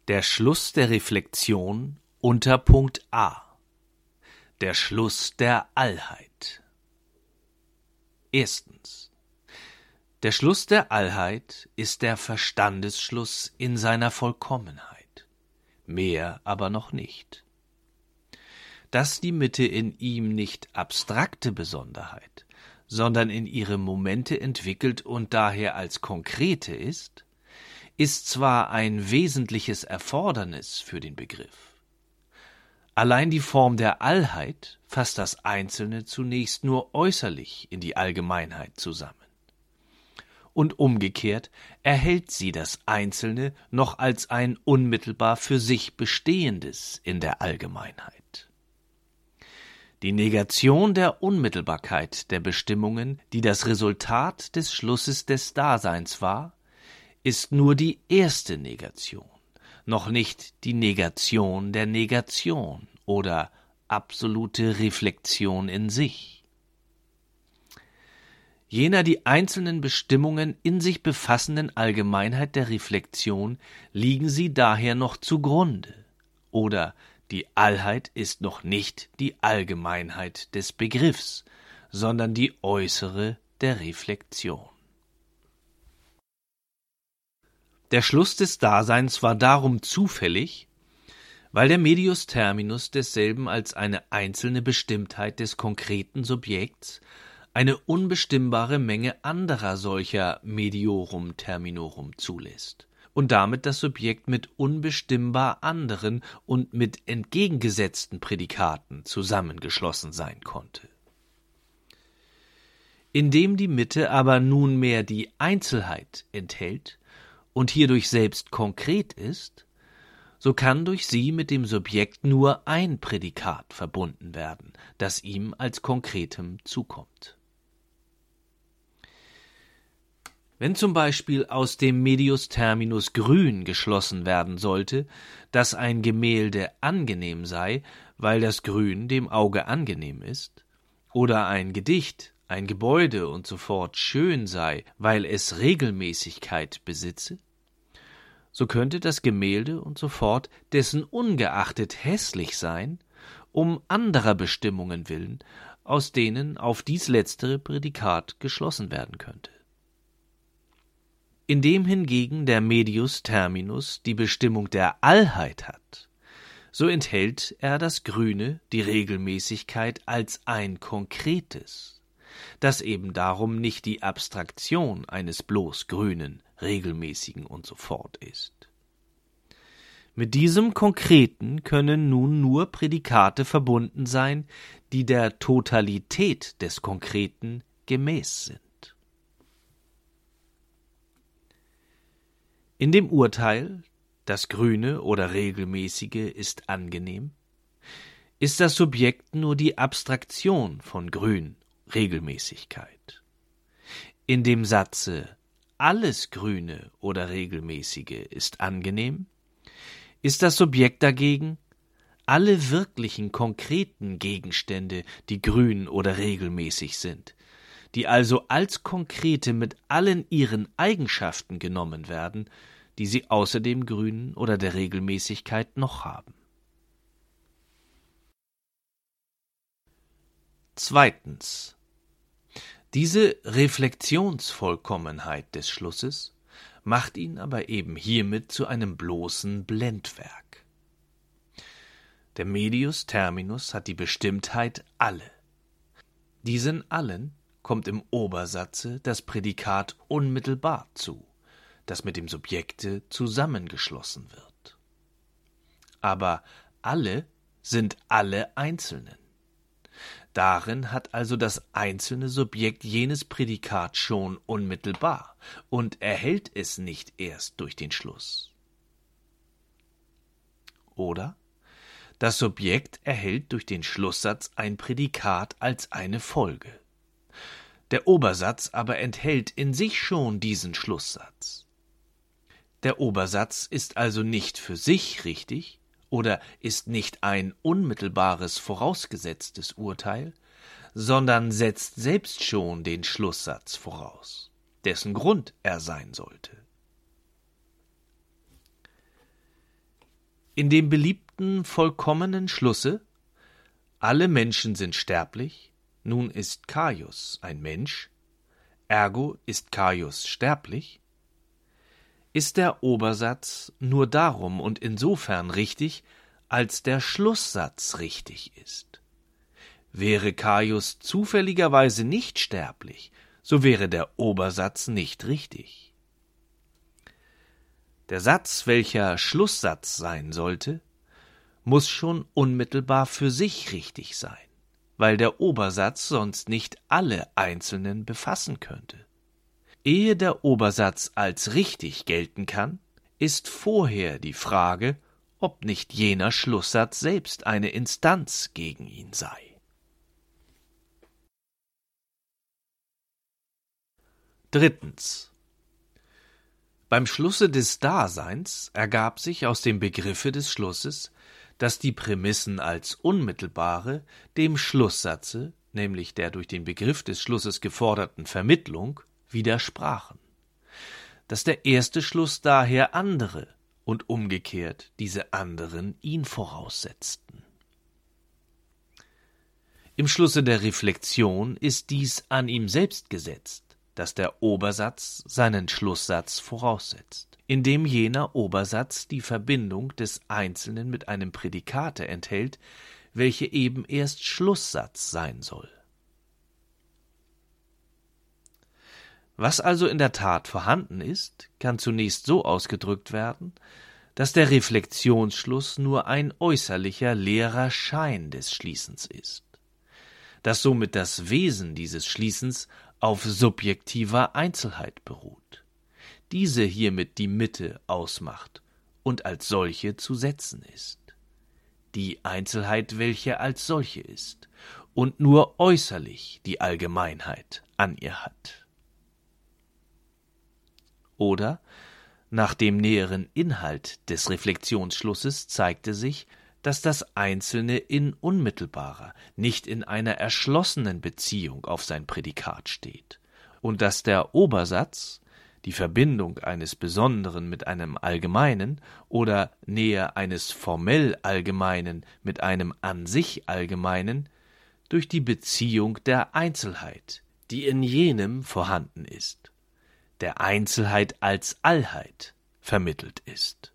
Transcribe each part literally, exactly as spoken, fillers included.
Der Schluss der Reflexion unter Punkt A. Der Schluss der Allheit. Erstens. Der Schluss der Allheit ist der Verstandesschluss in seiner Vollkommenheit, mehr aber noch nicht. Dass die Mitte in ihm nicht abstrakte Besonderheit, sondern in ihre Momente entwickelt und daher als konkrete ist, ist zwar ein wesentliches Erfordernis für den Begriff. Allein die Form der Allheit fasst das Einzelne zunächst nur äußerlich in die Allgemeinheit zusammen. Und umgekehrt erhält sie das Einzelne noch als ein unmittelbar für sich Bestehendes in der Allgemeinheit. Die Negation der Unmittelbarkeit der Bestimmungen, die das Resultat des Schlusses des Daseins war, ist nur die erste Negation, noch nicht die Negation der Negation oder absolute Reflexion in sich. Jener die einzelnen Bestimmungen in sich befassenden Allgemeinheit der Reflexion liegen sie daher noch zugrunde, oder die Allheit ist noch nicht die Allgemeinheit des Begriffs, sondern die äußere der Reflexion. Der Schluss des Daseins war darum zufällig, weil der Medius Terminus desselben als eine einzelne Bestimmtheit des konkreten Subjekts eine unbestimmbare Menge anderer solcher Mediorum Terminorum zulässt und damit das Subjekt mit unbestimmbar anderen und mit entgegengesetzten Prädikaten zusammengeschlossen sein konnte. Indem die Mitte aber nunmehr die Einzelheit enthält und hierdurch selbst konkret ist, so kann durch sie mit dem Subjekt nur ein Prädikat verbunden werden, das ihm als Konkretem zukommt. Wenn zum Beispiel aus dem Medius Terminus Grün geschlossen werden sollte, dass ein Gemälde angenehm sei, weil das Grün dem Auge angenehm ist, oder ein Gedicht, ein Gebäude und so fort schön sei, weil es Regelmäßigkeit besitze, so könnte das Gemälde und so fort dessen ungeachtet hässlich sein, um anderer Bestimmungen willen, aus denen auf dies letztere Prädikat geschlossen werden könnte. Indem hingegen der Medius Terminus die Bestimmung der Allheit hat, so enthält er das Grüne, die Regelmäßigkeit, als ein Konkretes, das eben darum nicht die Abstraktion eines bloß Grünen, Regelmäßigen und so fort ist. Mit diesem Konkreten können nun nur Prädikate verbunden sein, die der Totalität des Konkreten gemäß sind. In dem Urteil, das Grüne oder Regelmäßige ist angenehm, ist das Subjekt nur die Abstraktion von Grün, Regelmäßigkeit. In dem Satze alles Grüne oder Regelmäßige ist angenehm, ist das Subjekt dagegen alle wirklichen konkreten Gegenstände, die grün oder regelmäßig sind, die also als konkrete mit allen ihren Eigenschaften genommen werden, die sie außer dem Grünen oder der Regelmäßigkeit noch haben. Zweitens. Diese Reflexionsvollkommenheit des Schlusses macht ihn aber eben hiermit zu einem bloßen Blendwerk. Der Medius Terminus hat die Bestimmtheit alle. Diesen allen kommt im Obersatze das Prädikat unmittelbar zu, das mit dem Subjekte zusammengeschlossen wird. Aber alle sind alle Einzelnen. Darin hat also das einzelne Subjekt jenes Prädikat schon unmittelbar und erhält es nicht erst durch den Schluss. Oder das Subjekt erhält durch den Schlusssatz ein Prädikat als eine Folge. Der Obersatz aber enthält in sich schon diesen Schlusssatz. Der Obersatz ist also nicht für sich richtig oder ist nicht ein unmittelbares vorausgesetztes Urteil, sondern setzt selbst schon den Schlusssatz voraus, dessen Grund er sein sollte. In dem beliebten vollkommenen Schlusse, alle Menschen sind sterblich, nun ist Caius ein Mensch, ergo ist Caius sterblich, ist der Obersatz nur darum und insofern richtig, als der Schlusssatz richtig ist. Wäre Caius zufälligerweise nicht sterblich, so wäre der Obersatz nicht richtig. Der Satz, welcher Schlusssatz sein sollte, muss schon unmittelbar für sich richtig sein, weil der Obersatz sonst nicht alle Einzelnen befassen könnte. Ehe der Obersatz als richtig gelten kann, ist vorher die Frage, ob nicht jener Schlusssatz selbst eine Instanz gegen ihn sei. Drittens. Beim Schlusse des Daseins ergab sich aus dem Begriffe des Schlusses, dass die Prämissen als unmittelbare dem Schlusssatze, nämlich der durch den Begriff des Schlusses geforderten Vermittlung, widersprachen, dass der erste Schluss daher andere und umgekehrt diese anderen ihn voraussetzten. Im Schlusse der Reflexion ist dies an ihm selbst gesetzt, dass der Obersatz seinen Schlusssatz voraussetzt, indem jener Obersatz die Verbindung des Einzelnen mit einem Prädikate enthält, welche eben erst Schlusssatz sein soll. Was also in der Tat vorhanden ist, kann zunächst so ausgedrückt werden, dass der Reflexionsschluss nur ein äußerlicher leerer Schein des Schließens ist, dass somit das Wesen dieses Schließens auf subjektiver Einzelheit beruht, diese hiermit die Mitte ausmacht und als solche zu setzen ist, die Einzelheit, welche als solche ist und nur äußerlich die Allgemeinheit an ihr hat. Oder, nach dem näheren Inhalt des Reflexionsschlusses zeigte sich, dass das Einzelne in unmittelbarer, nicht in einer erschlossenen Beziehung auf sein Prädikat steht und dass der Obersatz, die Verbindung eines Besonderen mit einem Allgemeinen oder näher eines formell Allgemeinen mit einem an sich Allgemeinen, durch die Beziehung der Einzelheit, die in jenem vorhanden ist, der Einzelheit als Allheit vermittelt ist.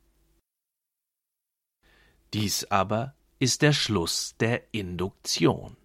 Dies aber ist der Schluss der Induktion.